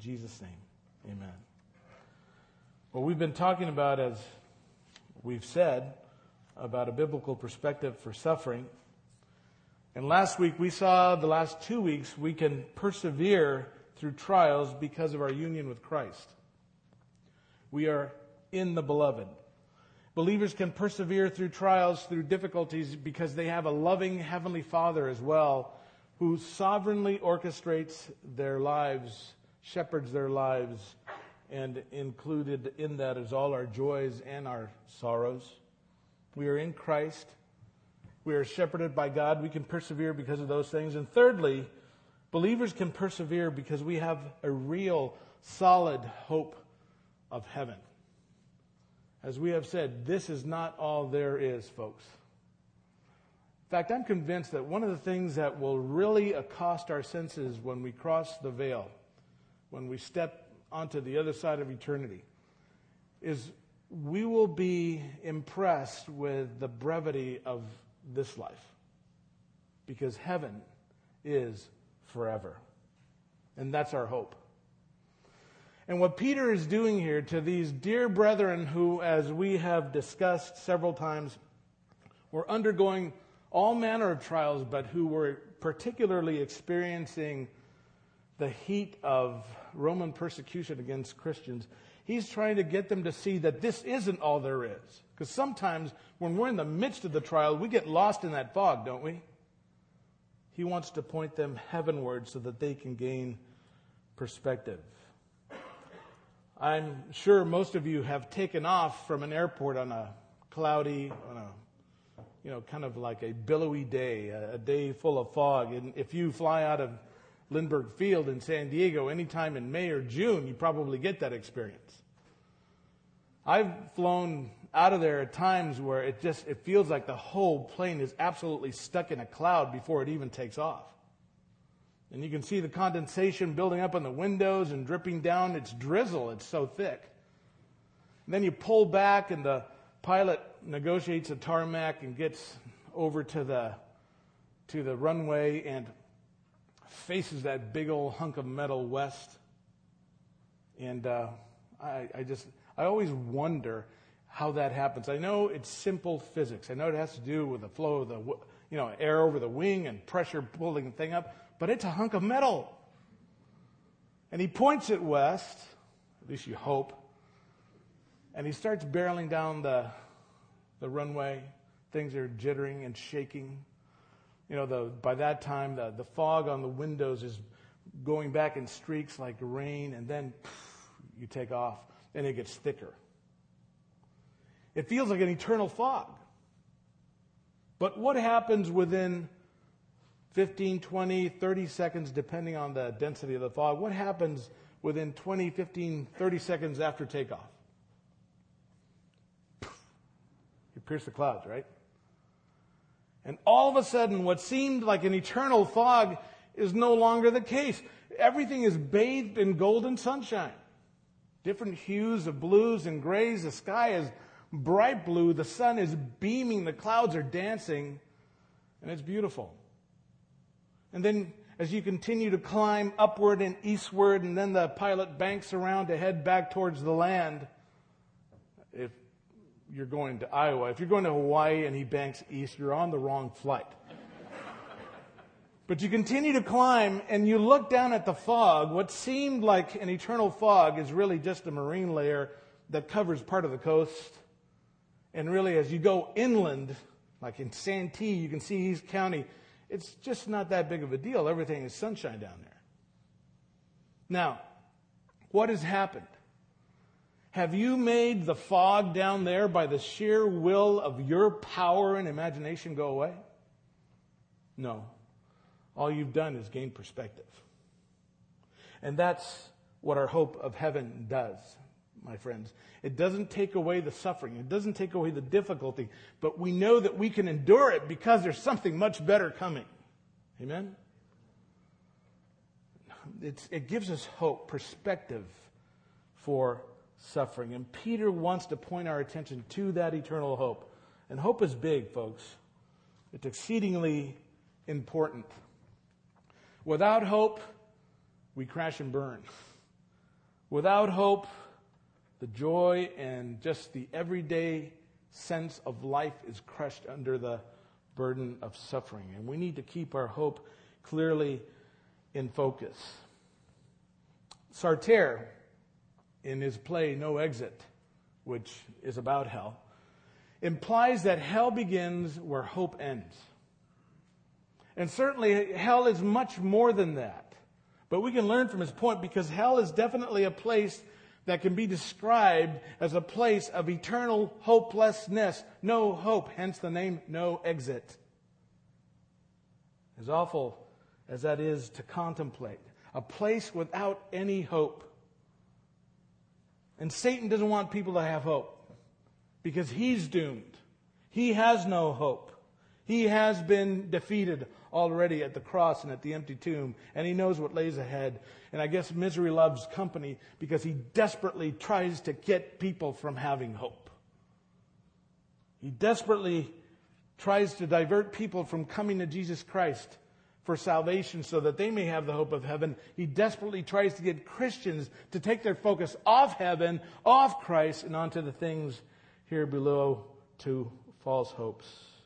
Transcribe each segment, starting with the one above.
Jesus' name, amen. Well, we've been talking about, as we've said, about a biblical perspective for suffering. And last week we saw the last 2 weeks we can persevere through trials because of our union with Christ. We are in the beloved. Believers can persevere through trials, through difficulties, because they have a loving Heavenly Father as well, who sovereignly orchestrates their lives, shepherds their lives, and included in that is all our joys and our sorrows. We are in Christ. We are shepherded by God. We can persevere because of those things. And thirdly, believers can persevere because we have a real, solid hope of heaven. As we have said, this is not all there is, folks. In fact, I'm convinced that one of the things that will really accost our senses when we cross the veil, when we step onto the other side of eternity, is we will be impressed with the brevity of this life. Because heaven is forever. And that's our hope. And what Peter is doing here to these dear brethren who, as we have discussed several times, were undergoing all manner of trials, but who were particularly experiencing the heat of Roman persecution against Christians, he's trying to get them to see that this isn't all there is. Because sometimes when we're in the midst of the trial, we get lost in that fog, don't we? He wants to point them heavenward so that they can gain perspective. I'm sure most of you have taken off from an airport on a cloudy, kind of like a billowy day, a day full of fog. And if you fly out of Lindbergh Field in San Diego anytime in May or June, you probably get that experience. I've flown out of there at times where it feels like the whole plane is absolutely stuck in a cloud before it even takes off. And you can see the condensation building up on the windows and dripping down. It's drizzle. It's so thick. And then you pull back and the pilot negotiates a tarmac and gets over to the runway and faces that big old hunk of metal west. And I always wonder how that happens. I know it's simple physics. I know it has to do with the flow of the air over the wing and pressure pulling the thing up. But it's a hunk of metal. And he points it west, at least you hope, and he starts barreling down the runway. Things are jittering and shaking. By that time, the fog on the windows is going back in streaks like rain, and then you take off, and it gets thicker. It feels like an eternal fog. But what happens within 15, 20, 30 seconds, depending on the density of the fog? What happens within 20, 15, 30 seconds after takeoff? You pierce the clouds, right? And all of a sudden, what seemed like an eternal fog is no longer the case. Everything is bathed in golden sunshine. Different hues of blues and grays. The sky is bright blue. The sun is beaming. The clouds are dancing. And it's beautiful. And then as you continue to climb upward and eastward, and then the pilot banks around to head back towards the land. If you're going to Iowa, if you're going to Hawaii and he banks east, you're on the wrong flight. But you continue to climb and you look down at the fog. What seemed like an eternal fog is really just a marine layer that covers part of the coast. And really, as you go inland, like in Santee, you can see East County, it's just not that big of a deal. Everything is sunshine down there. Now, what has happened? Have you made the fog down there by the sheer will of your power and imagination go away? No. All you've done is gain perspective. And that's what our hope of heaven does, my friends. It doesn't take away the suffering. It doesn't take away the difficulty. But we know that we can endure it because there's something much better coming. Amen? It gives us hope, perspective for suffering. And Peter wants to point our attention to that eternal hope. And hope is big, folks. It's exceedingly important. Without hope, we crash and burn. Without hope, the joy and just the everyday sense of life is crushed under the burden of suffering. And we need to keep our hope clearly in focus. Sartre, in his play No Exit, which is about hell, implies that hell begins where hope ends. And certainly hell is much more than that. But we can learn from his point, because hell is definitely a place that can be described as a place of eternal hopelessness. No hope, hence the name No Exit. As awful as that is to contemplate, a place without any hope. And Satan doesn't want people to have hope, because he's doomed. He has no hope. He has been defeated already at the cross and at the empty tomb, and he knows what lays ahead. And I guess misery loves company, because he desperately tries to get people from having hope. He desperately tries to divert people from coming to Jesus Christ for salvation so that they may have the hope of heaven. He desperately tries to get Christians to take their focus off heaven, off Christ, and onto the things here below, to false hopes.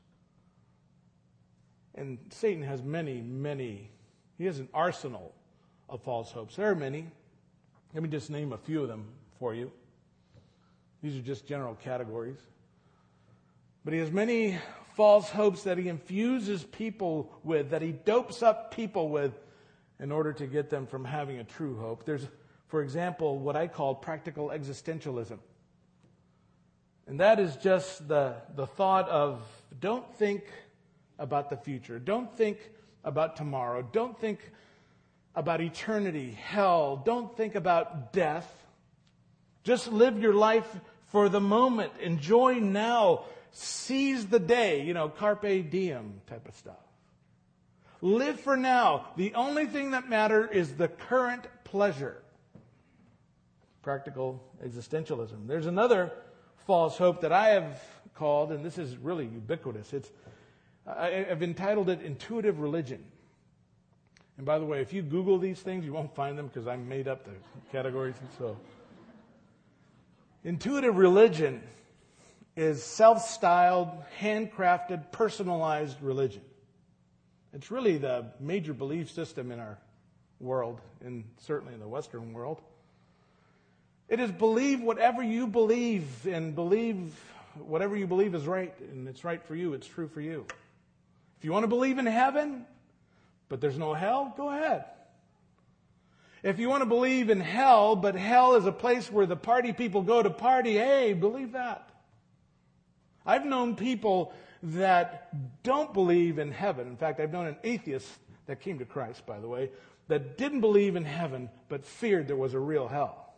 And Satan has he has an arsenal of false hopes. There are many. Let me just name a few of them for you. These are just general categories. But he has many false hopes that he infuses people with, that he dopes up people with, in order to get them from having a true hope. There's, for example, what I call practical existentialism. And that is just the thought of, don't think about the future. Don't think about tomorrow. Don't think about eternity, hell. Don't think about death. Just live your life for the moment. Enjoy now. Seize the day. Carpe diem type of stuff. Live for now. The only thing that matters is the current pleasure. Practical existentialism. There's another false hope that I have called, and this is really ubiquitous. I've entitled it intuitive religion. And by the way, if you Google these things, you won't find them, because I made up the categories. So, intuitive religion is self-styled, handcrafted, personalized religion. It's really the major belief system in our world, and certainly in the Western world. It is believe whatever you believe, and believe whatever you believe is right, and it's right for you, it's true for you. If you want to believe in heaven, but there's no hell, go ahead. If you want to believe in hell, but hell is a place where the party people go to party, hey, believe that. I've known people that don't believe in heaven. In fact, I've known an atheist that came to Christ, by the way, that didn't believe in heaven, but feared there was a real hell.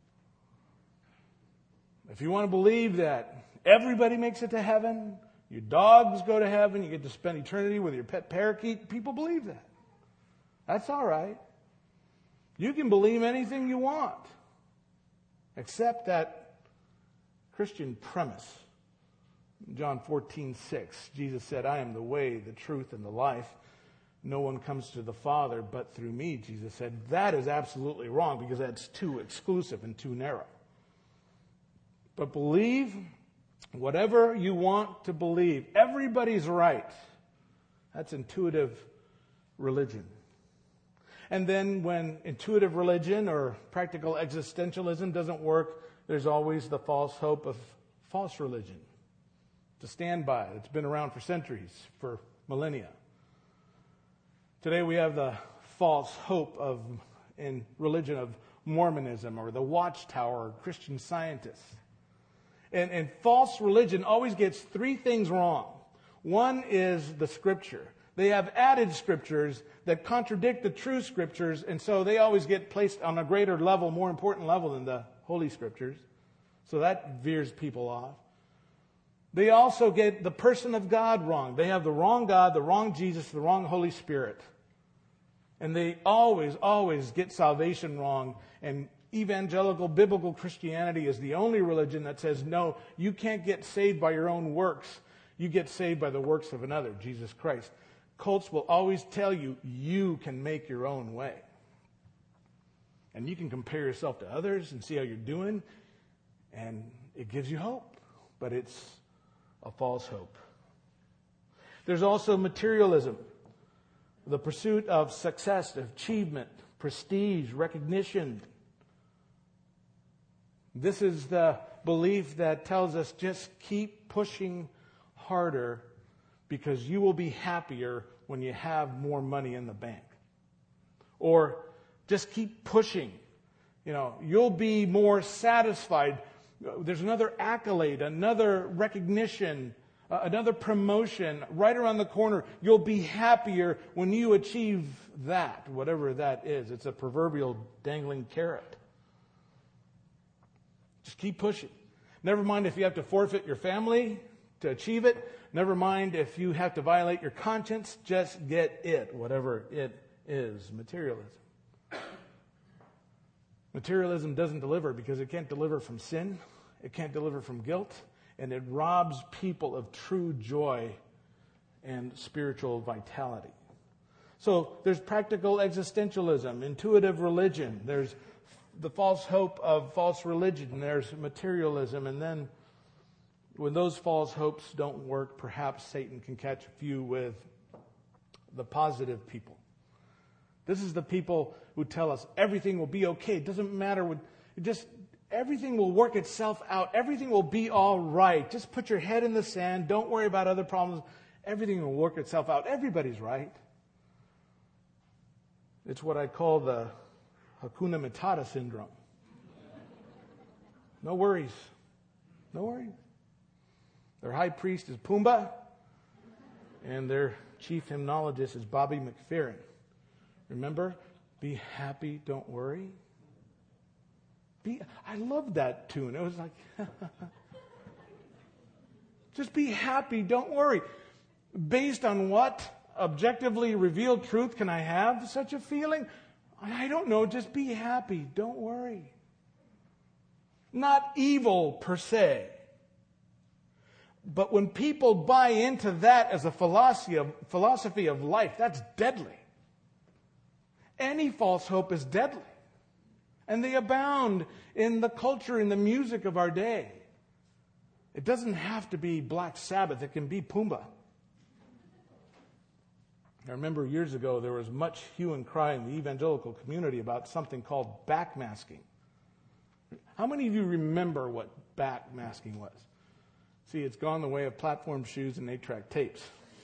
If you want to believe that everybody makes it to heaven, your dogs go to heaven, you get to spend eternity with your pet parakeet, people believe that. That's all right. You can believe anything you want, except that Christian premise. John 14:6, Jesus said, I am the way, the truth, and the life. No one comes to the Father but through me, Jesus said. That is absolutely wrong, because that's too exclusive and too narrow. But believe whatever you want to believe. Everybody's right. That's intuitive religion. And then when intuitive religion or practical existentialism doesn't work, there's always the false hope of false religion to stand by. It's been around for centuries, for millennia. Today we have the false hope in religion of Mormonism, or the Watchtower, or Christian Scientists. And false religion always gets three things wrong. One is the Scripture. They have added Scriptures that contradict the true Scriptures, and so they always get placed on a greater level, more important level than the Holy Scriptures. So that veers people off. They also get the person of God wrong. They have the wrong God, the wrong Jesus, the wrong Holy Spirit. And they always get salvation wrong. And evangelical biblical Christianity is the only religion that says, no, you can't get saved by your own works. You get saved by the works of another, Jesus Christ. Cults will always tell you, you can make your own way. And you can compare yourself to others and see how you're doing, and it gives you hope. But it's a false hope. There's also materialism, the pursuit of success, achievement, prestige, recognition. This is the belief that tells us just keep pushing harder because you will be happier when you have more money in the bank. Or just keep pushing. You'll be more satisfied. There's another accolade, another recognition, another promotion right around the corner. You'll be happier when you achieve that, whatever that is. It's a proverbial dangling carrot. Just keep pushing. Never mind if you have to forfeit your family to achieve it. Never mind if you have to violate your conscience. Just get it, whatever it is. Materialism. Materialism doesn't deliver because it can't deliver from sin. It can't deliver from guilt. And it robs people of true joy and spiritual vitality. So there's practical existentialism, intuitive religion. There's the false hope of false religion. There's materialism. And then when those false hopes don't work, perhaps Satan can catch a few with the positive people. This is the people who tell us everything will be okay. It doesn't matter. Everything will work itself out. Everything will be all right. Just put your head in the sand. Don't worry about other problems. Everything will work itself out. Everybody's right. It's what I call the Hakuna Matata syndrome. No worries. No worries. Their high priest is Pumbaa, and their chief hymnologist is Bobby McFerrin. Remember? Be happy, don't worry. I love that tune. It was like, just be happy, don't worry. Based on what objectively revealed truth can I have such a feeling? I don't know. Just be happy, don't worry. Not evil per se. But when people buy into that as a philosophy of life, that's deadly. Any false hope is deadly. And they abound in the culture, in the music of our day. It doesn't have to be Black Sabbath. It can be Pumbaa. I remember years ago there was much hue and cry in the evangelical community about something called backmasking. How many of you remember what backmasking was? See, it's gone the way of platform shoes and 8-track tapes.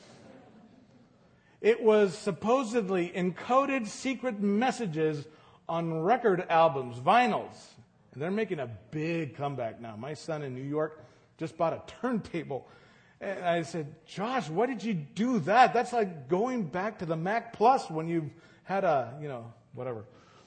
It was supposedly encoded secret messages on record albums, vinyls. And they're making a big comeback now. My son in New York just bought a turntable. And I said, Josh, why did you do that? That's like going back to the Mac Plus when you've had whatever.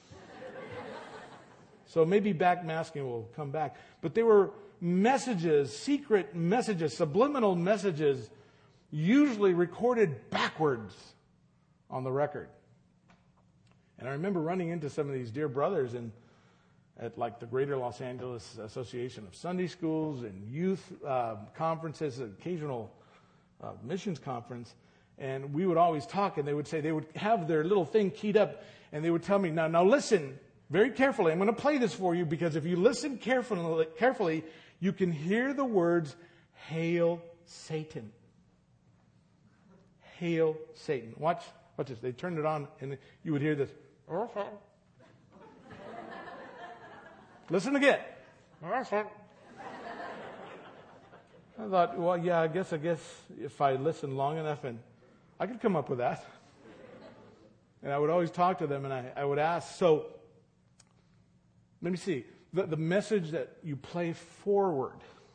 So maybe backmasking will come back. But there were messages, secret messages, subliminal messages, usually recorded backwards on the record. And I remember running into some of these dear brothers at like the Greater Los Angeles Association of Sunday Schools and youth conferences, occasional missions conference. And we would always talk, and they would say they would have their little thing keyed up, and they would tell me, now listen very carefully. I'm going to play this for you because if you listen carefully, you can hear the words, "Hail Satan." Hail Satan. Watch this. They turned it on, and you would hear this. Listen again. I thought, well, yeah, I guess if I listened long enough, and I could come up with that. And I would always talk to them, and I would ask, so, let me see, the message that you play forward,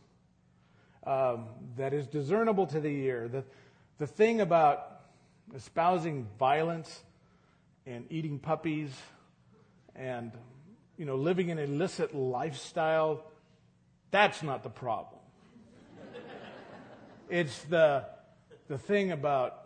that is discernible to the ear, the thing about espousing violence and eating puppies and, living an illicit lifestyle, that's not the problem. It's the thing about...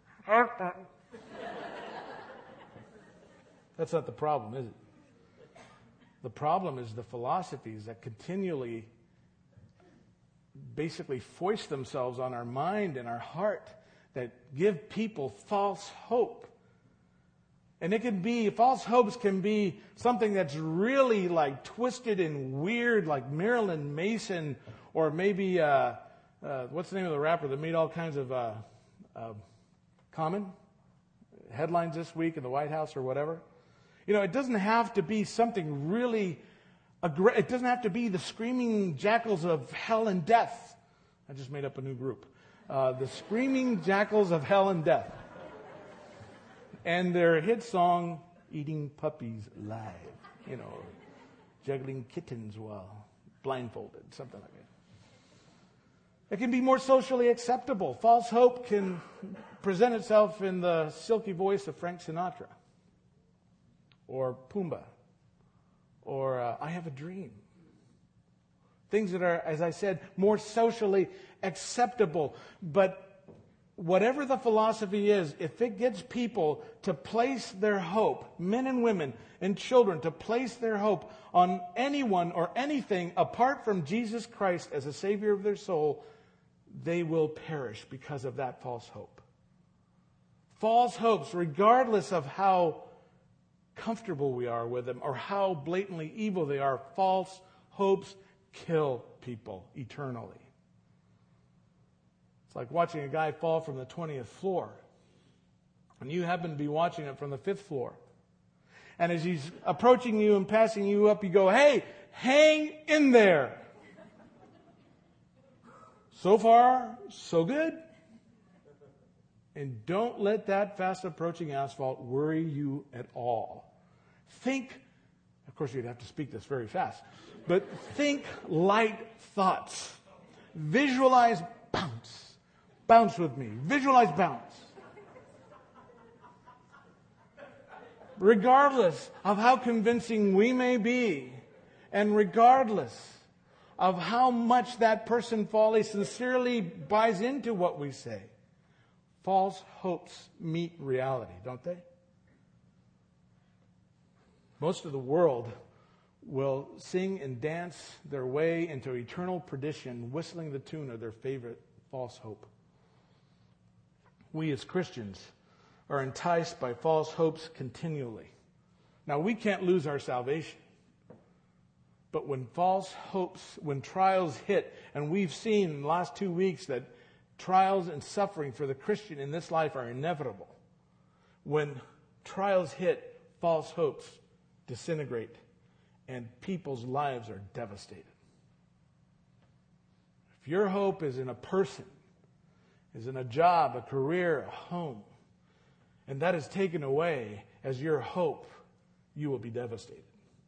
That's not the problem, is it? The problem is the philosophies that continually basically foist themselves on our mind and our heart that give people false hope. And it can be, false hopes can be something that's really like twisted and weird, like Marilyn Mason, or maybe, what's the name of the rapper that made all kinds of Common headlines this week in the White House or whatever? You know, it doesn't have to be something really, it doesn't have to be the Screaming Jackals of Hell and Death. I just made up a new group. The Screaming Jackals of Hell and Death. And their hit song, Eating Puppies Live. You know, juggling kittens while blindfolded, something like that. It can be more socially acceptable. False hope can present itself in the silky voice of Frank Sinatra. Or Pumbaa. Or I Have a Dream. Things that are, as I said, more socially acceptable. But whatever the philosophy is, if it gets people to place their hope, men and women and children, to place their hope on anyone or anything apart from Jesus Christ as a Savior of their soul, they will perish because of that false hope. False hopes, regardless of how comfortable we are with them or how blatantly evil they are, false hopes kill people eternally. It's like watching a guy fall from the 20th floor. And you happen to be watching it from the 5th floor. And as he's approaching you and passing you up, you go, "Hey, hang in there." So far, so good. And don't let that fast approaching asphalt worry you at all. Think, of course you'd have to speak this very fast, but think light thoughts. Visualize bounce. Bounce with me. Visualize bounce. Regardless of how convincing we may be, and regardless of how much that person fully, sincerely buys into what we say, false hopes meet reality, don't they? Most of the world will sing and dance their way into eternal perdition, whistling the tune of their favorite false hope. We as Christians are enticed by false hopes continually. Now, we can't lose our salvation. But when false hopes, when trials hit, and we've seen in the last 2 weeks that trials and suffering for the Christian in this life are inevitable. When trials hit, false hopes disintegrate, and people's lives are devastated. If your hope is in a person, is in a job, a career, a home, and that is taken away as your hope, you will be devastated.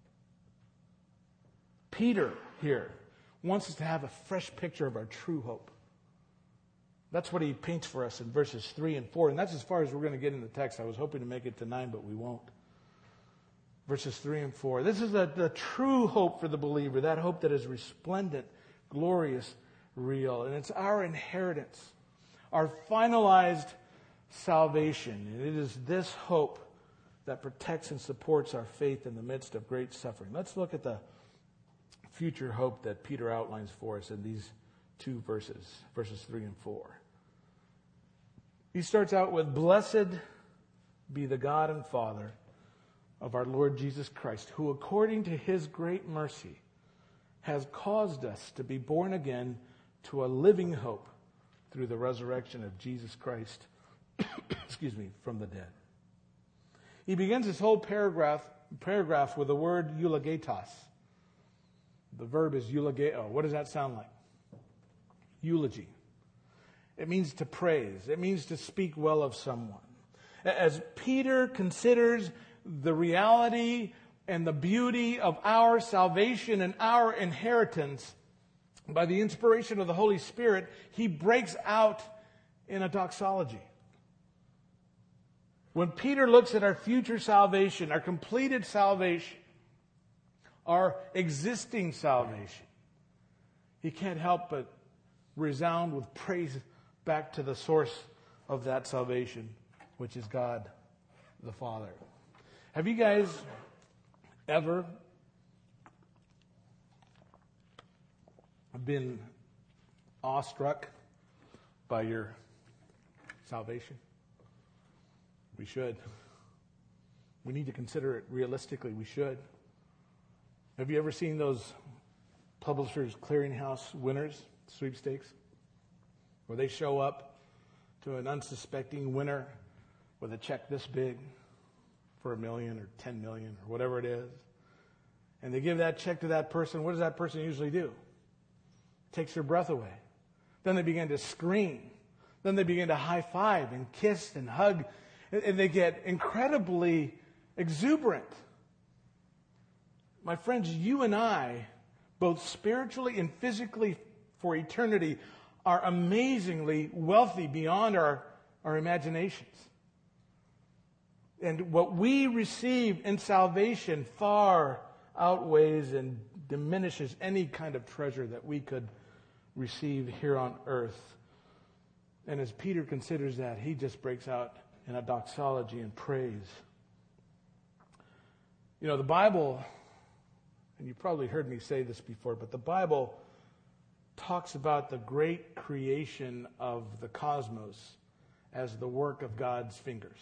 Peter here wants us to have a fresh picture of our true hope. That's what he paints for us in verses 3 and 4, and that's as far as we're going to get in the text. I was hoping to make it to 9, but we won't. Verses 3 and 4. This is the true hope for the believer, that hope that is resplendent, glorious, real, and it's our inheritance. Our finalized salvation. And it is this hope that protects and supports our faith in the midst of great suffering. Let's look at the future hope that Peter outlines for us in these 2 verses, verses 3 and 4. He starts out with, "Blessed be the God and Father of our Lord Jesus Christ, who according to his great mercy has caused us to be born again to a living hope through the resurrection of Jesus Christ, from the dead." He begins his whole paragraph with the word eulogetos. The verb is eulogeo. What does that sound like? Eulogy. It means to praise. It means to speak well of someone. As Peter considers the reality and the beauty of our salvation and our inheritance, by the inspiration of the Holy Spirit, he breaks out in a doxology. When Peter looks at our future salvation, our completed salvation, our existing salvation, he can't help but resound with praise back to the source of that salvation, which is God the Father. Have you guys ever been awestruck by your salvation? We should. We need to consider it realistically. We should. Have you ever seen those Publishers Clearinghouse winners, sweepstakes, where they show up to an unsuspecting winner with a check this big for $1 million or $10 million or whatever it is, and they give that check to that person? What does that person usually do? Takes their breath away. Then they begin to scream. Then they begin to high five and kiss and hug, and they get incredibly exuberant. My friends, you and I, both spiritually and physically for eternity, are amazingly wealthy beyond our imaginations. And what we receive in salvation far outweighs and diminishes any kind of treasure that we could receive here on earth. And as Peter considers that, he just breaks out in a doxology and praise. You know, the Bible, and you've probably heard me say this before, but the Bible talks about the great creation of the cosmos as the work of God's fingers.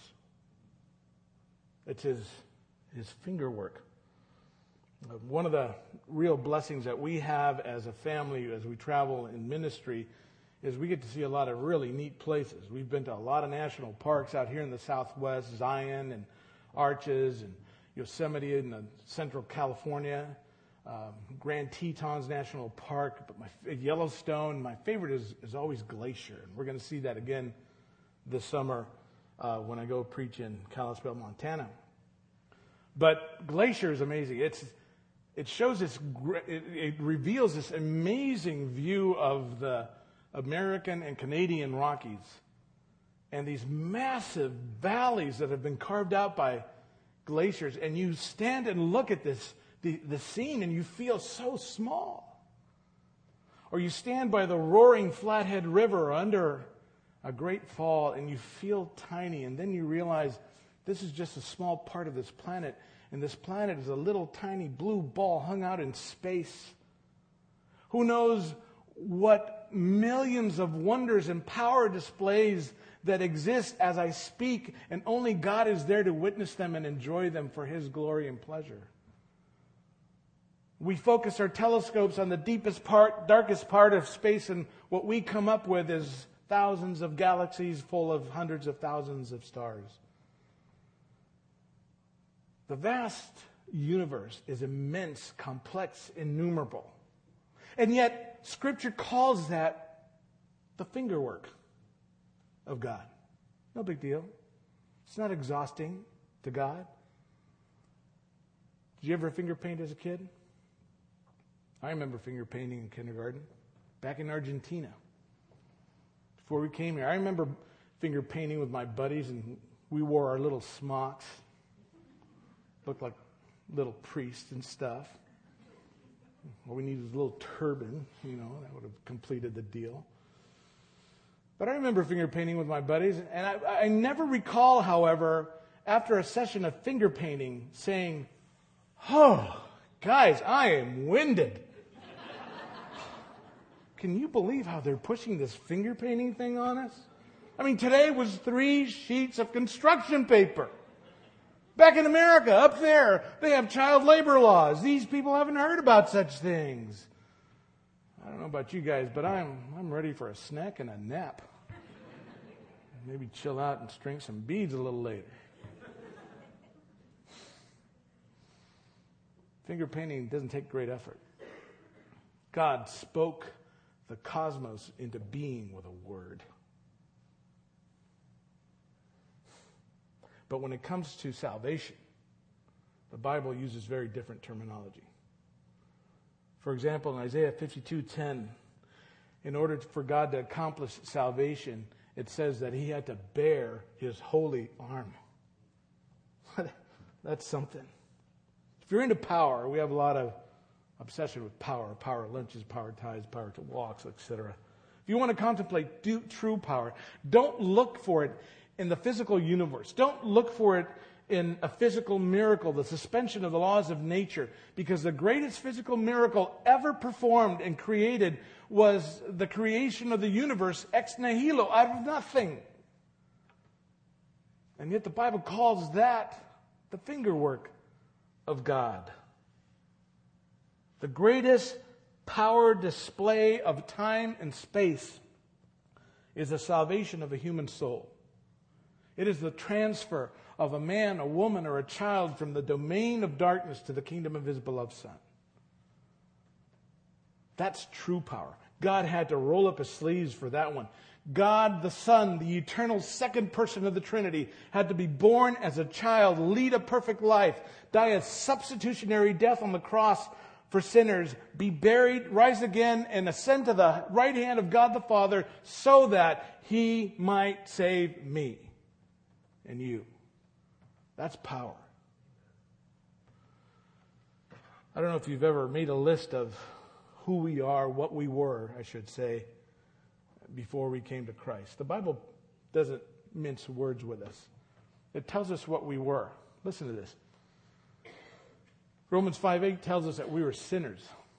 It's his finger work. One of the real blessings that we have as a family as we travel in ministry is we get to see a lot of really neat places. We've been to a lot of national parks out here in the Southwest, Zion and Arches and Yosemite in Central California, Grand Tetons National Park, but Yellowstone. My favorite is always Glacier, and we're going to see that again this summer when I go preach in Kalispell, Montana. But Glacier is amazing. It shows this. It reveals this amazing view of the American and Canadian Rockies, and these massive valleys that have been carved out by glaciers. And you stand and look at this, the scene, and you feel so small. Or you stand by the roaring Flathead River under a great fall, and you feel tiny, and then you realize this is just a small part of this planet, and this planet is a little tiny blue ball hung out in space. Who knows what millions of wonders and power displays that exist as I speak, and only God is there to witness them and enjoy them for His glory and pleasure. We focus our telescopes on the deepest part, darkest part of space, and what we come up with is thousands of galaxies full of hundreds of thousands of stars. The vast universe is immense, complex, innumerable. And yet, Scripture calls that the fingerwork of God. No big deal. It's not exhausting to God. Did you ever finger paint as a kid? I remember finger painting in kindergarten, back in Argentina. Before we came here, I remember finger painting with my buddies, and we wore our little smocks. Looked like little priests and stuff. All we needed was a little turban, that would have completed the deal. But I remember finger painting with my buddies, and I never recall, however, after a session of finger painting, saying, "Oh, guys, I am winded." Can you believe how they're pushing this finger painting thing on us? I mean, today was 3 sheets of construction paper. Back in America, up there, they have child labor laws. These people haven't heard about such things. I don't know about you guys, but I'm ready for a snack and a nap. Maybe chill out and string some beads a little later. Finger painting doesn't take great effort. God spoke the cosmos into being with a word. But when it comes to salvation, the Bible uses very different terminology. For example, in Isaiah 52:10, in order for God to accomplish salvation, it says that He had to bear His holy arm. That's something. If you're into power, we have a lot of obsession with power lunches, power ties, power to walks, etc. If you want to contemplate true power, don't look for it in the physical universe. Don't look for it in a physical miracle, the suspension of the laws of nature, because the greatest physical miracle ever performed and created was the creation of the universe ex nihilo, out of nothing. And yet the Bible calls that the fingerwork of God. The greatest power display of time and space is the salvation of a human soul. It is the transfer of a man, a woman, or a child from the domain of darkness to the kingdom of his beloved Son. That's true power. God had to roll up his sleeves for that one. God the Son, the eternal second person of the Trinity, had to be born as a child, lead a perfect life, die a substitutionary death on the cross for sinners, be buried, rise again, and ascend to the right hand of God the Father so that he might save me and you. That's power. I don't know if you've ever made a list of who we are, what we were, I should say, before we came to Christ. The Bible doesn't mince words with us. It tells us what we were. Listen to this. Romans 5:8 tells us that we were sinners.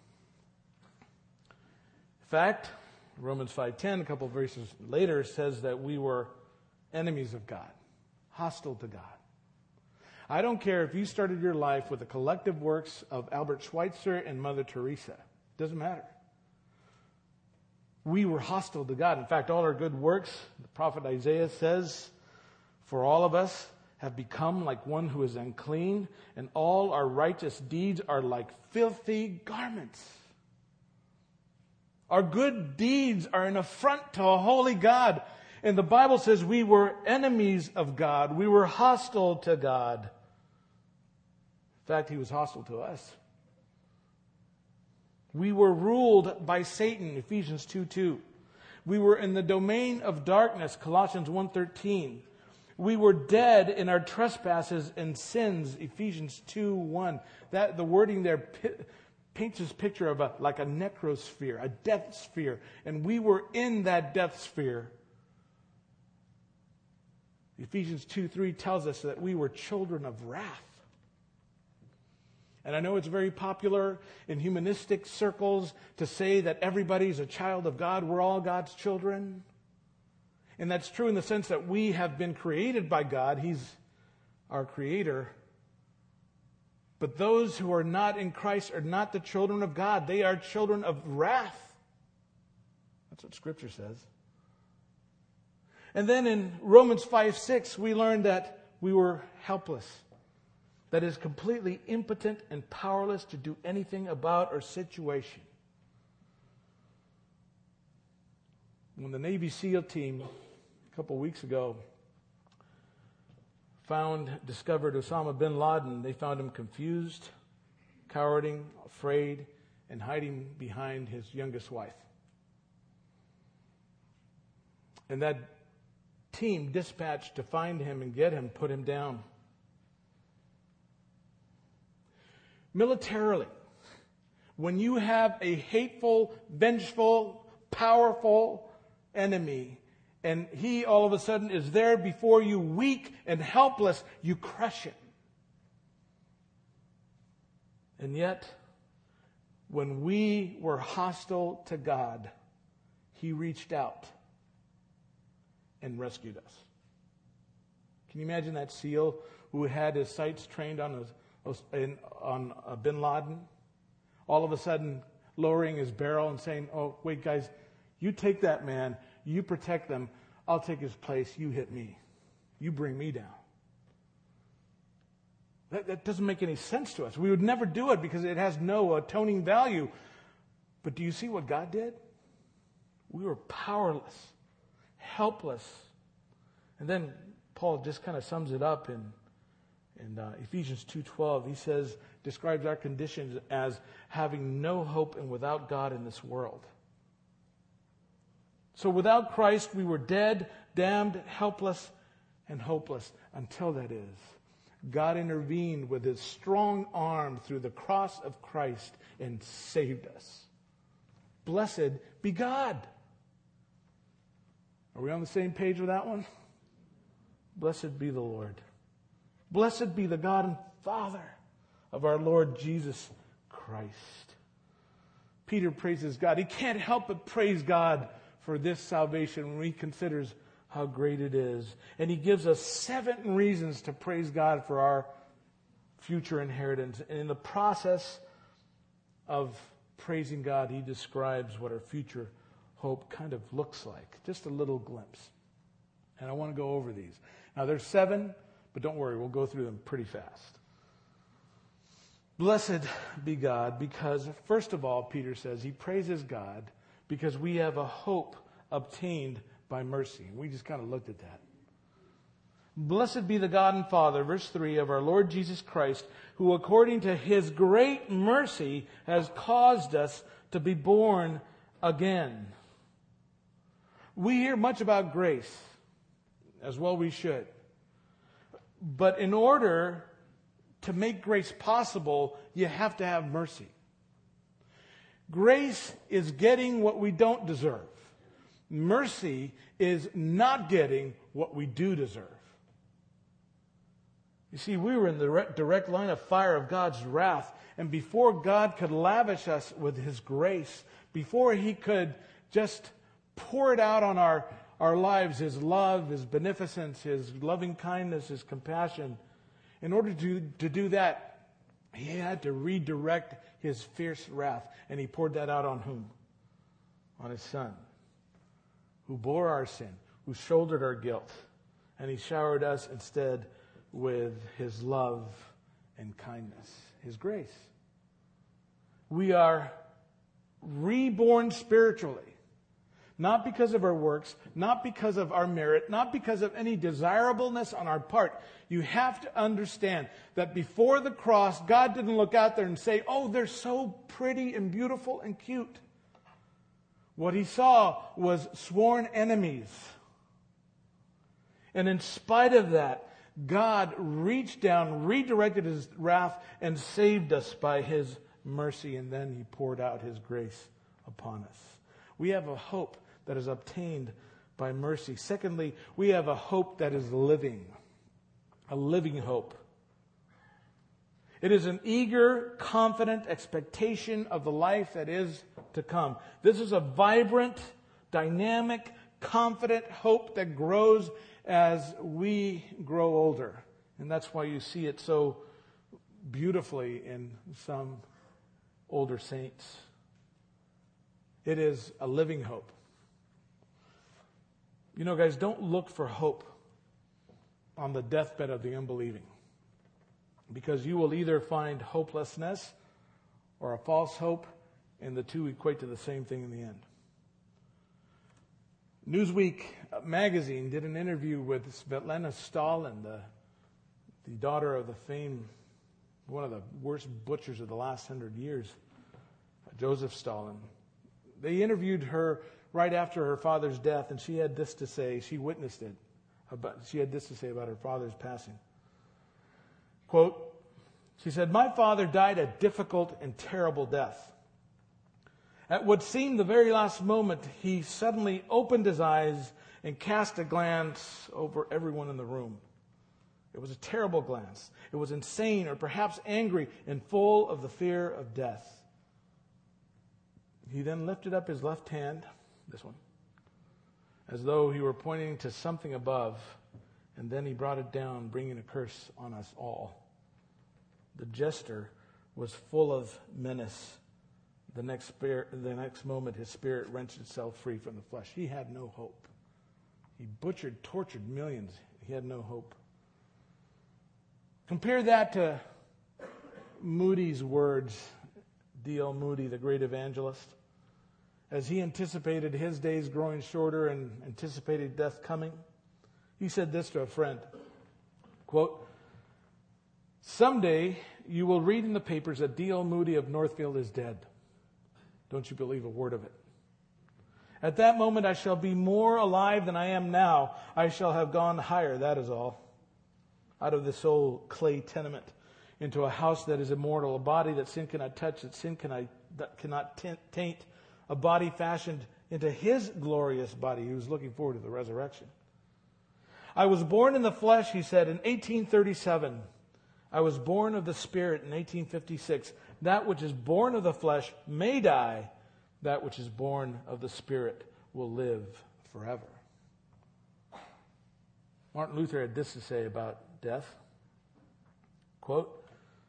In fact, Romans 5:10, a couple of verses later, says that we were enemies of God, hostile to God. I don't care if you started your life with the collective works of Albert Schweitzer and Mother Teresa. It doesn't matter. We were hostile to God. In fact, all our good works, the prophet Isaiah says, for all of us have become like one who is unclean, and all our righteous deeds are like filthy garments. Our good deeds are an affront to a holy God. And the Bible says we were enemies of God. We were hostile to God. In fact, he was hostile to us. We were ruled by Satan, Ephesians 2:2. We were in the domain of darkness, Colossians 1:13. We were dead in our trespasses and sins, Ephesians 2:1. That the wording there paints this picture of like a necrosphere, a death sphere, and we were in that death sphere. Ephesians 2:3 tells us that we were children of wrath. And I know it's very popular in humanistic circles to say that everybody's a child of God. We're all God's children. And that's true in the sense that we have been created by God. He's our creator. But those who are not in Christ are not the children of God. They are children of wrath. That's what Scripture says. And then in Romans 5:6, we learned that we were helpless. That is, completely impotent and powerless to do anything about our situation. When the Navy SEAL team, a couple weeks ago, discovered Osama bin Laden, they found him confused, cowering, afraid, and hiding behind his youngest wife. And that team dispatched to find him and get him, put him down. Militarily, when you have a hateful, vengeful, powerful enemy, and he all of a sudden is there before you, weak and helpless, you crush him. And yet, when we were hostile to God, he reached out and rescued us. Can you imagine that SEAL who had his sights trained on bin Laden, all of a sudden lowering his barrel and saying, oh, wait, guys, you take that man, you protect them, I'll take his place, you hit me. You bring me down. That doesn't make any sense to us. We would never do it because it has no atoning value. But do you see what God did? We were powerless, helpless. And then Paul just kind of sums it up in Ephesians 2:12. He says, describes our conditions as having no hope and without God in this world. So without Christ, we were dead, damned, helpless, and hopeless. Until that is, God intervened with his strong arm through the cross of Christ and saved us. Blessed be God. Are we on the same page with that one? Blessed be the Lord. Blessed be the God and Father of our Lord Jesus Christ. Peter praises God. He can't help but praise God for this salvation when he considers how great it is. And he gives us 7 reasons to praise God for our future inheritance. And in the process of praising God, he describes what our future hope kind of looks like. Just a little glimpse. And I want to go over these. Now, there's 7, but don't worry, we'll go through them pretty fast. Blessed be God, because, first of all, Peter says, he praises God because we have a hope obtained by mercy. We just kind of looked at that. Blessed be the God and Father, verse 3, of our Lord Jesus Christ, who according to his great mercy has caused us to be born again. We hear much about grace, as well we should. But in order to make grace possible, you have to have mercy. Grace is getting what we don't deserve. Mercy is not getting what we do deserve. You see, we were in the direct line of fire of God's wrath. And before God could lavish us with his grace, before he could just pour it out on our lives, his love, his beneficence, his loving kindness, his compassion, in order to do that, he had to redirect his fierce wrath. And he poured that out on whom? On his Son, who bore our sin, who shouldered our guilt. And he showered us instead with his love and kindness, his grace. We are reborn spiritually, not because of our works, not because of our merit, not because of any desirableness on our part. You have to understand that before the cross, God didn't look out there and say, oh, they're so pretty and beautiful and cute. What he saw was sworn enemies. And in spite of that, God reached down, redirected his wrath, and saved us by his mercy. And then he poured out his grace upon us. We have a hope that is obtained by mercy. Secondly, we have a hope that is living. A living hope. It is an eager, confident expectation of the life that is to come. This is a vibrant, dynamic, confident hope that grows as we grow older. And that's why you see it so beautifully in some older saints. It is a living hope. You know, guys, don't look for hope on the deathbed of the unbelieving, because you will either find hopelessness or a false hope, and the two equate to the same thing in the end. Newsweek magazine did an interview with Svetlana Stalin, the daughter of the famed, one of the worst butchers of the last 100 years, Joseph Stalin. They interviewed her right after her father's death, and she had this to say. She witnessed it. She had this to say about her father's passing. Quote, she said, "My father died a difficult and terrible death. At what seemed the very last moment, he suddenly opened his eyes and cast a glance over everyone in the room. It was a terrible glance. It was insane or perhaps angry and full of the fear of death. He then lifted up his left hand, this one, as though he were pointing to something above, and then he brought it down, bringing a curse on us all. The gesture was full of menace. The next moment, his spirit wrenched itself free from the flesh. He had no hope. He butchered, tortured millions. He had no hope." Compare that to Moody's words, D.L. Moody, the great evangelist. As he anticipated his days growing shorter and anticipated death coming, he said this to a friend, quote, "Someday you will read in the papers that D.L. Moody of Northfield is dead. Don't you believe a word of it. At that moment I shall be more alive than I am now. I shall have gone higher, that is all. Out of this old clay tenement into a house that is immortal, a body that sin cannot touch, that sin cannot taint, a body fashioned into his glorious body." He was looking forward to the resurrection. "I was born in the flesh," he said, "in 1837. I was born of the Spirit in 1856. That which is born of the flesh may die. That which is born of the Spirit will live forever." Martin Luther had this to say about death. Quote,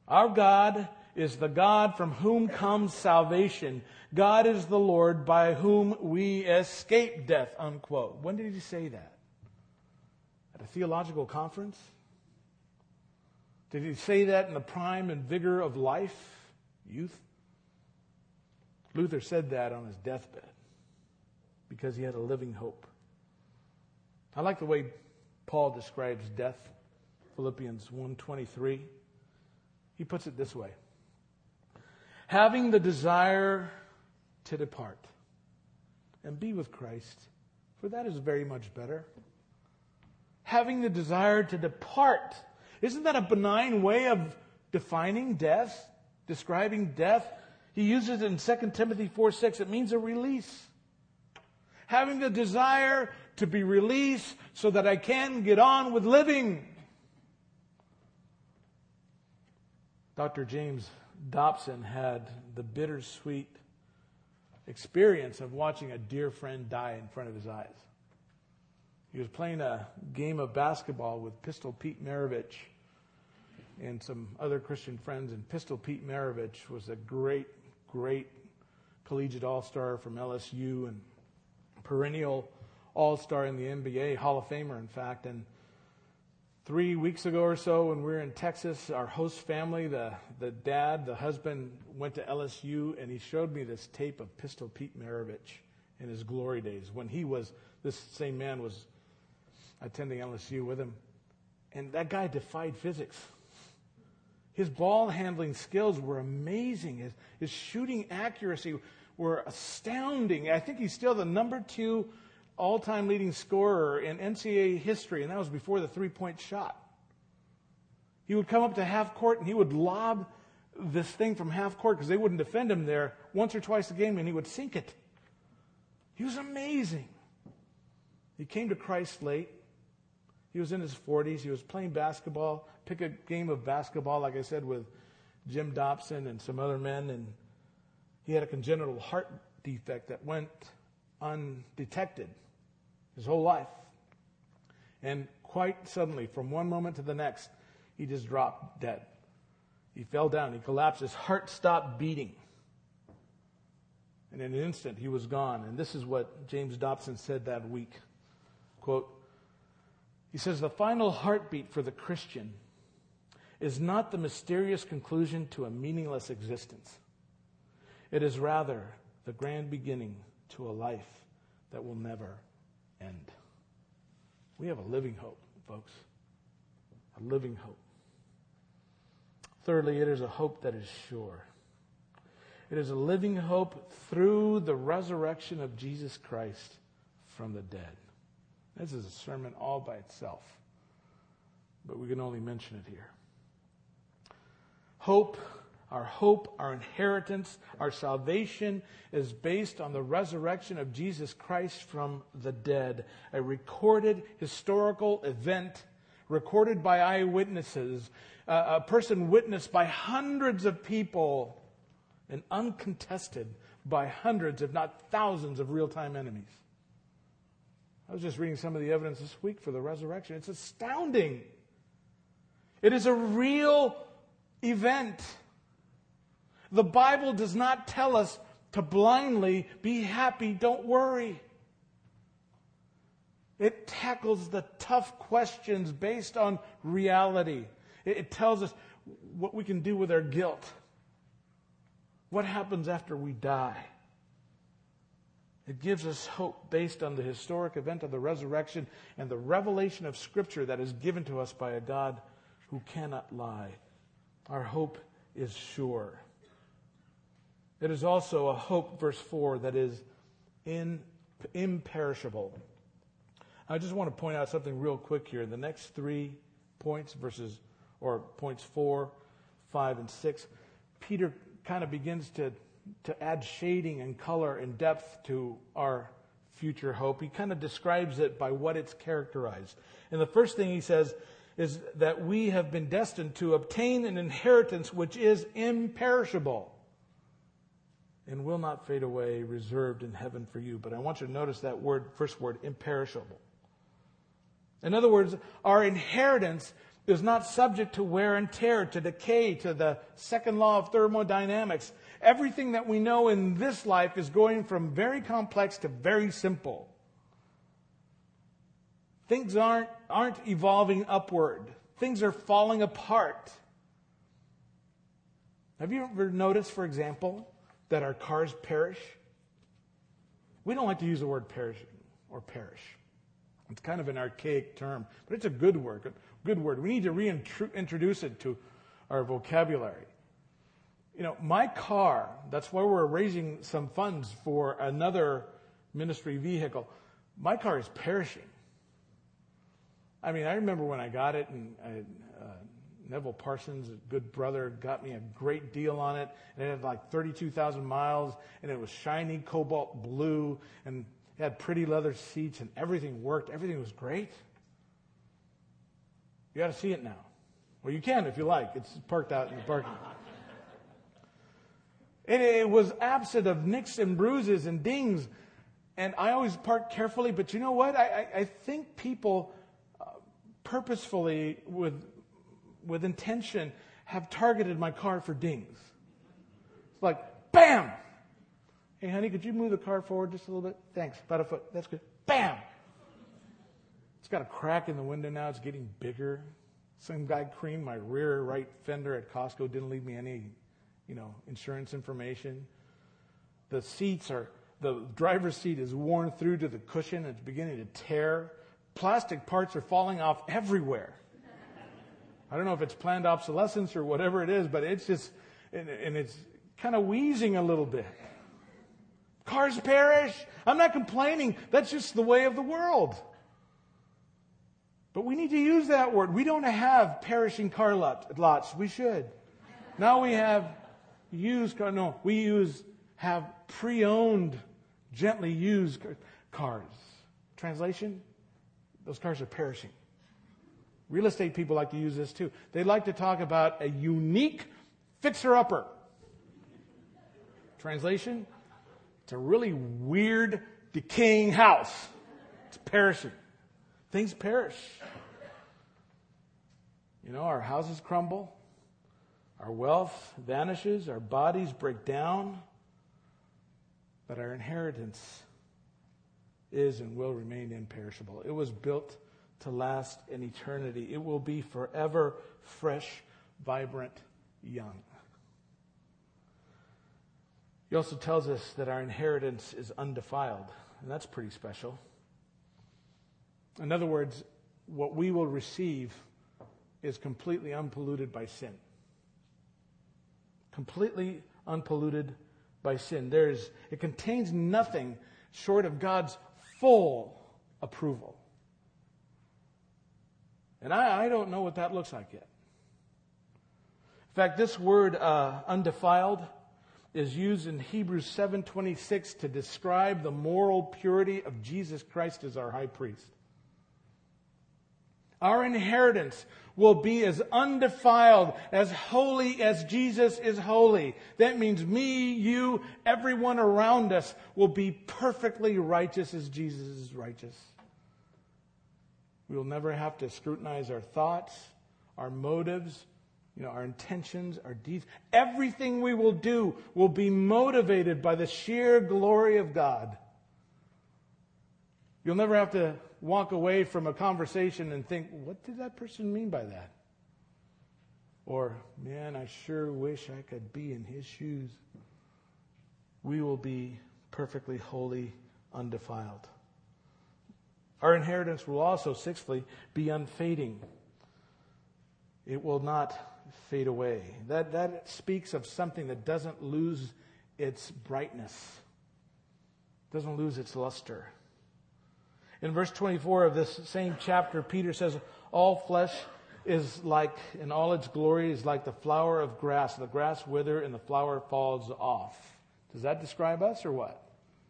Our God is the God from whom comes salvation. God is the Lord by whom we escape death, unquote. When did he say that? At a theological conference? Did he say that in the prime and vigor of life, youth? Luther said that on his deathbed because he had a living hope. I like the way Paul describes death, Philippians 1:23. He puts it this way: having the desire to depart and be with Christ, for that is very much better. Having the desire to depart. Isn't that a benign way of defining death, describing death? He uses it in 2 Timothy 4:6. It means a release. Having the desire to be released so that I can get on with living. Dr. James Dobson had the bittersweet experience of watching a dear friend die in front of his eyes. He was playing a game of basketball with Pistol Pete Maravich and some other Christian friends, and Pistol Pete Maravich was a great collegiate all-star from LSU and perennial all-star in the NBA, Hall of Famer, in fact. And 3 weeks ago or so, when we were in Texas, our host family, the dad, the husband, went to LSU, and he showed me this tape of Pistol Pete Maravich in his glory days when this same man was attending LSU with him. And that guy defied physics. His ball handling skills were amazing. His shooting accuracy were astounding. I think he's still the number 2 all-time leading scorer in NCAA history, and that was before the three-point shot. He would come up to half court, and he would lob this thing from half court because they wouldn't defend him there once or twice a game, and he would sink it. He was amazing. He came to Christ late. He was in his 40s. He was playing basketball. Pick a game of basketball, like I said, with Jim Dobson and some other men, and he had a congenital heart defect that went undetected his whole life. And quite suddenly, from one moment to the next, he just dropped dead. He fell down. He collapsed. His heart stopped beating. And in an instant, he was gone. And this is what James Dobson said that week. Quote, he says, the final heartbeat for the Christian is not the mysterious conclusion to a meaningless existence. It is rather the grand beginning to a life that will never end. We have a living hope, folks. A living hope. Thirdly, it is a hope that is sure. It is a living hope through the resurrection of Jesus Christ from the dead. This is a sermon all by itself, but we can only mention it here. Hope, our inheritance, our salvation is based on the resurrection of Jesus Christ from the dead, a recorded historical event recorded by eyewitnesses, a person witnessed by hundreds of people and uncontested by hundreds, if not thousands, of real-time enemies. I was just reading some of the evidence this week for the resurrection. It's astounding. It is a real event. The Bible does not tell us to blindly be happy, don't worry. It tackles the tough questions based on reality. It tells us what we can do with our guilt. What happens after we die? It gives us hope based on the historic event of the resurrection and the revelation of Scripture that is given to us by a God who cannot lie. Our hope is sure. It is also a hope, verse 4, that is imperishable. I just want to point out something real quick here. The next 3 points, points 4, 5, and 6, Peter kind of begins to add shading and color and depth to our future hope. He kind of describes it by what it's characterized. And the first thing he says is that we have been destined to obtain an inheritance which is imperishable and will not fade away, reserved in heaven for you. But I want you to notice that first word, imperishable. In other words, our inheritance is not subject to wear and tear, to decay, to the second law of thermodynamics. Everything that we know in this life is going from very complex to very simple. Things aren't evolving upward. Things are falling apart. Have you ever noticed, for example, that our cars perish? We don't like to use the word perishing or perish. It's kind of an archaic term, but it's a good word. We need to reintroduce it to our vocabulary. You know, my car, that's why we're raising some funds for another ministry vehicle. My car is perishing. I mean, I remember when I got it, and Neville Parsons, a good brother, got me a great deal on it. And it had like 32,000 miles, and it was shiny cobalt blue, and it had pretty leather seats, and everything worked. Everything was great. You got to see it now. Well, you can if you like. It's parked out in the parking lot. And it was absent of nicks and bruises and dings. And I always park carefully, but you know what? I think people purposefully, with intention, have targeted my car for dings. It's like, bam! Hey, honey, could you move the car forward just a little bit? Thanks. About a foot. That's good. Bam! It's got a crack in the window now. It's getting bigger. Some guy creamed my rear right fender at Costco. Didn't leave me any, insurance information. The driver's seat is worn through to the cushion. It's beginning to tear. Plastic parts are falling off everywhere. I don't know if it's planned obsolescence or whatever it is, but it's just, and it's kind of wheezing a little bit. Cars perish. I'm not complaining. That's just the way of the world. But we need to use that word. We don't have perishing car lots. We should. Now we have have pre-owned, gently used cars. Translation? Those cars are perishing. Real estate people like to use this too. They like to talk about a unique fixer-upper. Translation? It's a really weird, decaying house. It's perishing. Things perish. Our houses crumble. Our wealth vanishes. Our bodies break down. But our inheritance is and will remain imperishable. It was built to last in eternity. It will be forever fresh, vibrant, young. He also tells us that our inheritance is undefiled, and that's pretty special. In other words, what we will receive is completely unpolluted by sin. Completely unpolluted by sin. It contains nothing short of God's full approval. And I don't know what that looks like yet. In fact, this word undefiled is used in Hebrews 7:26 to describe the moral purity of Jesus Christ as our high priest. Our inheritance will be as undefiled, as holy as Jesus is holy. That means me, you, everyone around us will be perfectly righteous as Jesus is righteous. We will never have to scrutinize our thoughts, our motives, our intentions, our deeds. Everything we will do will be motivated by the sheer glory of God. You'll never have to walk away from a conversation and think, what did that person mean by that? Or, man, I sure wish I could be in his shoes. We will be perfectly holy, undefiled. Our inheritance will also, sixthly, be unfading. It will not fade away. That speaks of something that doesn't lose its brightness, doesn't lose its luster. In verse 24 of this same chapter, Peter says, all flesh is like, in all its glory, is like the flower of grass. The grass withers and the flower falls off. Does that describe us or what?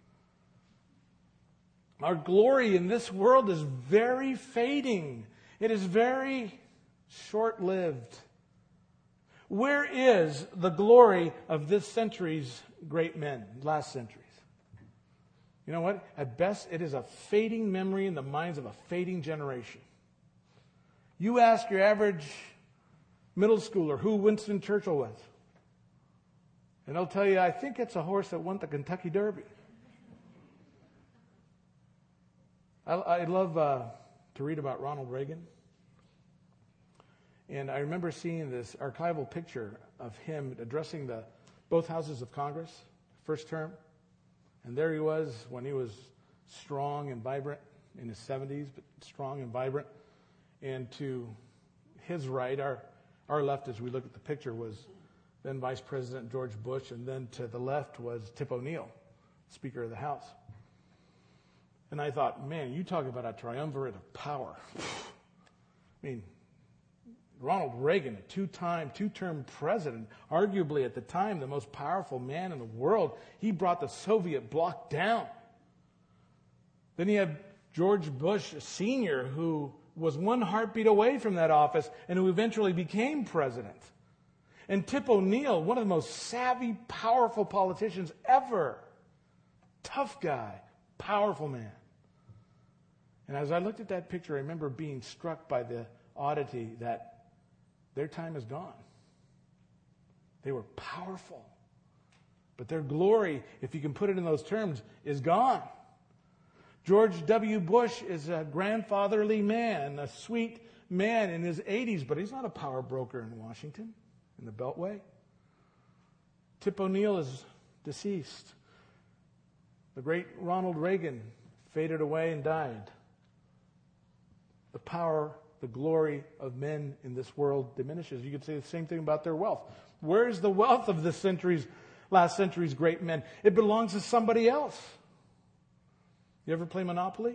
Our glory in this world is very fading. It is very short-lived. Where is the glory of this century's great men, last centuries? You know what? At best, it is a fading memory in the minds of a fading generation. You ask your average middle schooler who Winston Churchill was, and they'll tell you, I think it's a horse that won the Kentucky Derby. I love to read about Ronald Reagan. And I remember seeing this archival picture of him addressing both houses of Congress, first term. And there he was when he was strong and vibrant in his 70s, but strong and vibrant. And to his right, our left as we look at the picture, was then Vice President George Bush, and then to the left was Tip O'Neill, Speaker of the House. And I thought, man, you talk about a triumvirate of power. I mean, Ronald Reagan, a two-term president, arguably at the time the most powerful man in the world, he brought the Soviet bloc down. Then you have George Bush Sr., who was one heartbeat away from that office and who eventually became president. And Tip O'Neill, one of the most savvy, powerful politicians ever. Tough guy, powerful man. And as I looked at that picture, I remember being struck by the oddity that their time is gone. They were powerful. But their glory, if you can put it in those terms, is gone. George W. Bush is a grandfatherly man, a sweet man in his 80s, but he's not a power broker in Washington, in the Beltway. Tip O'Neill is deceased. The great Ronald Reagan faded away and died. The power, the glory of men in this world diminishes. You could say the same thing about their wealth. Where is the wealth of this last century's great men? It belongs to somebody else. You ever play Monopoly?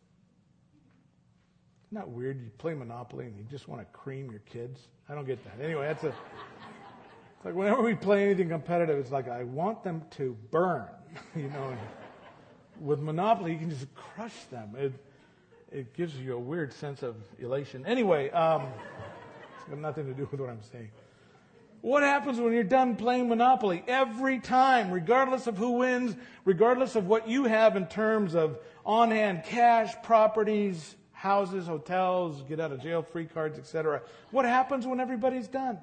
Isn't that weird? You play Monopoly and you just want to cream your kids? I don't get that. Anyway, it's like whenever we play anything competitive, it's like I want them to burn. You know, with Monopoly, you can just crush them. It gives you a weird sense of elation. Anyway, it's got nothing to do with what I'm saying. What happens when you're done playing Monopoly? Every time, regardless of who wins, regardless of what you have in terms of on-hand cash, properties, houses, hotels, get out of jail free cards, etc. What happens when everybody's done?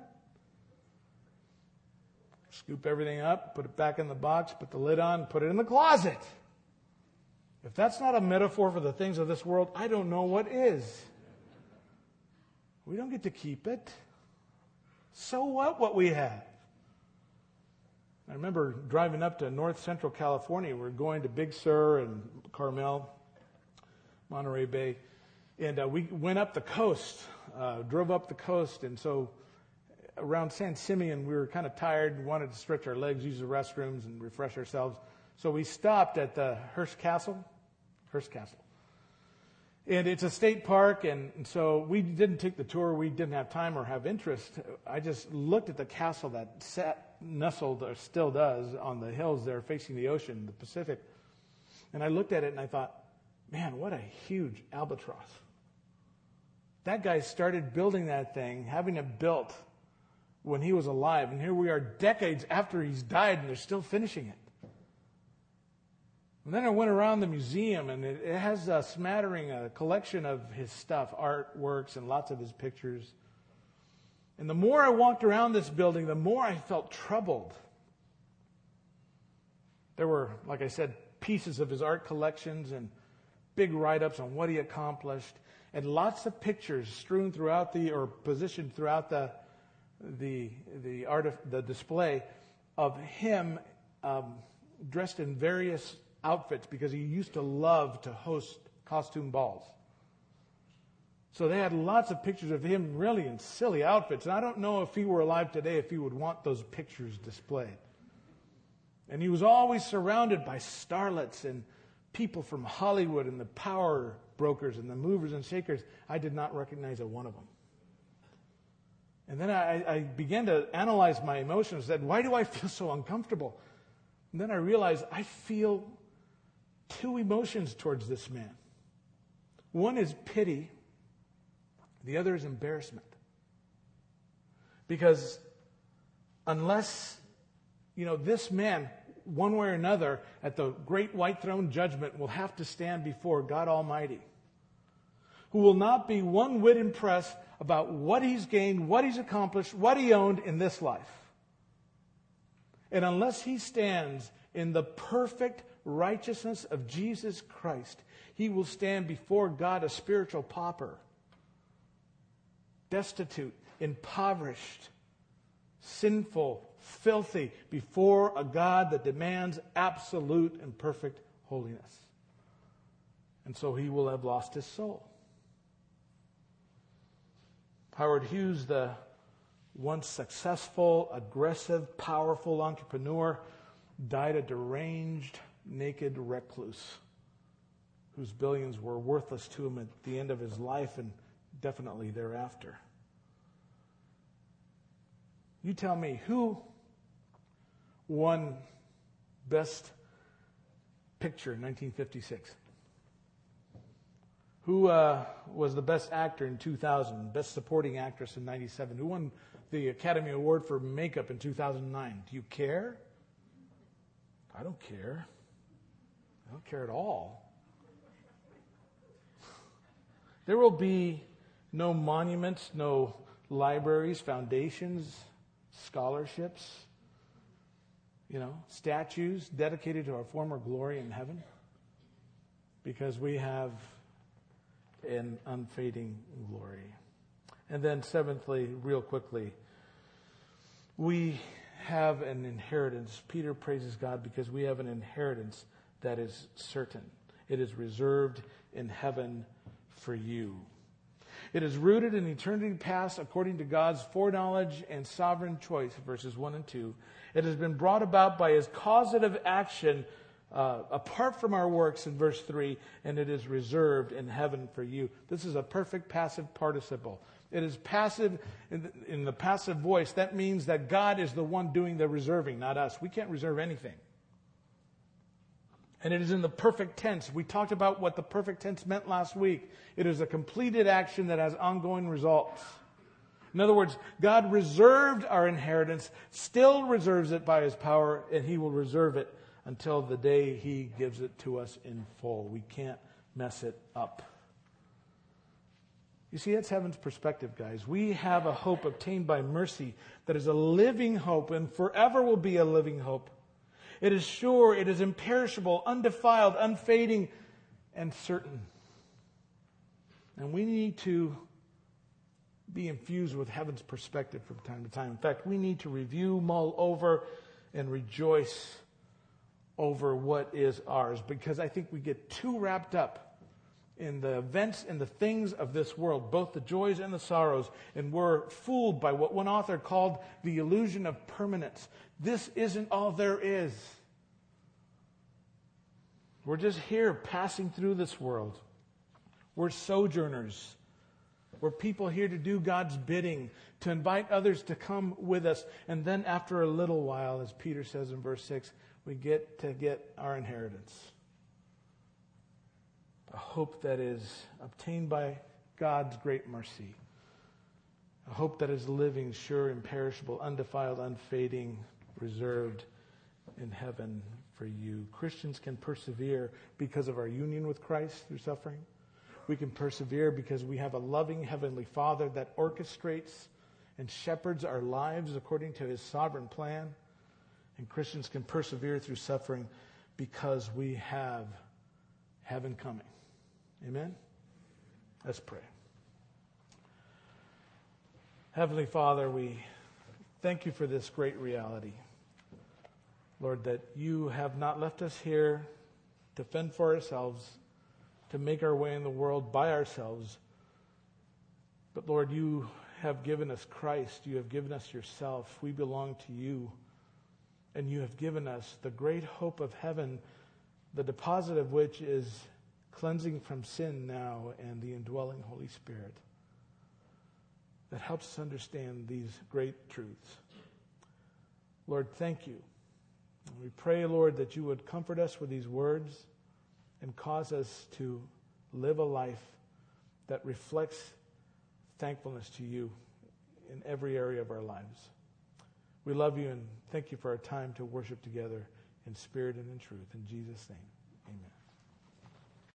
Scoop everything up, put it back in the box, put the lid on, put it in the closet. If that's not a metaphor for the things of this world, I don't know what is. We don't get to keep it. So what we have? I remember driving up to North Central California. We were going to Big Sur and Carmel, Monterey Bay. And we went up the coast, drove up the coast. And so around San Simeon, we were kind of tired and wanted to stretch our legs, use the restrooms, and refresh ourselves. So we stopped at the Hearst Castle. And it's a state park, and so we didn't take the tour. We didn't have time or have interest. I just looked at the castle that nestled, or still does, on the hills there facing the ocean, the Pacific. And I looked at it and I thought, man, what a huge albatross. That guy started building that thing, having it built when he was alive. And here we are decades after he's died and they're still finishing it. And then I went around the museum, and it has a smattering, a collection of his stuff, artworks and lots of his pictures. And the more I walked around this building, the more I felt troubled. There were, like I said, pieces of his art collections and big write-ups on what he accomplished, and lots of pictures strewn throughout positioned throughout the display of him dressed in various outfits, because he used to love to host costume balls. So they had lots of pictures of him really in silly outfits. And I don't know if he were alive today if he would want those pictures displayed. And he was always surrounded by starlets and people from Hollywood and the power brokers and the movers and shakers. I did not recognize a one of them. And then I began to analyze my emotions. Said, why do I feel so uncomfortable? And then I realized I feel two emotions towards this man. One is pity. The other is embarrassment. Because unless, this man, one way or another, at the great white throne judgment, will have to stand before God Almighty. who will not be one whit impressed about what he's gained, what he's accomplished, what he owned in this life. And unless he stands in the perfect righteousness of Jesus Christ, he will stand before God a spiritual pauper, destitute, impoverished, sinful, filthy, before a God that demands absolute and perfect holiness. And so he will have lost his soul. Howard Hughes, the once successful, aggressive, powerful entrepreneur, died a deranged, naked recluse whose billions were worthless to him at the end of his life and definitely thereafter. You tell me, who won Best Picture in 1956? Who was the best actor in 2000? Best supporting actress in 97? Who won the Academy Award for makeup in 2009? Do you care? I don't care. I don't care at all. There will be no monuments, no libraries, foundations, scholarships, statues dedicated to our former glory in heaven, because we have an unfading glory. And then seventhly, real quickly, we have an inheritance. Peter praises God because we have an inheritance that is certain. It is reserved in heaven for you. It is rooted in eternity past according to God's foreknowledge and sovereign choice, verses 1 and 2. It has been brought about by his causative action apart from our works in verse 3, and it is reserved in heaven for you. This is a perfect passive participle. It is passive in the passive voice. That means that God is the one doing the reserving, not us. We can't reserve anything. And it is in the perfect tense. We talked about what the perfect tense meant last week. It is a completed action that has ongoing results. In other words, God reserved our inheritance, still reserves it by his power, and he will reserve it until the day he gives it to us in full. We can't mess it up. You see, that's heaven's perspective, guys. We have a hope obtained by mercy that is a living hope and forever will be a living hope. It is sure, it is imperishable, undefiled, unfading, and certain. And we need to be infused with heaven's perspective from time to time. In fact, we need to review, mull over, and rejoice over what is ours, because I think we get too wrapped up in the events and the things of this world, both the joys and the sorrows, and we're fooled by what one author called the illusion of permanence. This isn't all there is. We're just here passing through this world. We're sojourners. We're people here to do God's bidding, to invite others to come with us. And then after a little while, as Peter says in verse 6, we get our inheritance. A hope that is obtained by God's great mercy. A hope that is living, sure, imperishable, undefiled, unfading, reserved in heaven for you. Christians can persevere because of our union with Christ through suffering. We can persevere because we have a loving Heavenly Father that orchestrates and shepherds our lives according to his sovereign plan. And Christians can persevere through suffering because we have heaven coming. Amen? Let's pray. Heavenly Father, we thank you for this great reality. Lord, that you have not left us here to fend for ourselves, to make our way in the world by ourselves. But Lord, you have given us Christ. You have given us yourself. We belong to you. And you have given us the great hope of heaven, the deposit of which is cleansing from sin now and the indwelling Holy Spirit that helps us understand these great truths. Lord, thank you. And we pray, Lord, that you would comfort us with these words and cause us to live a life that reflects thankfulness to you in every area of our lives. We love you and thank you for our time to worship together in spirit and in truth. In Jesus' name.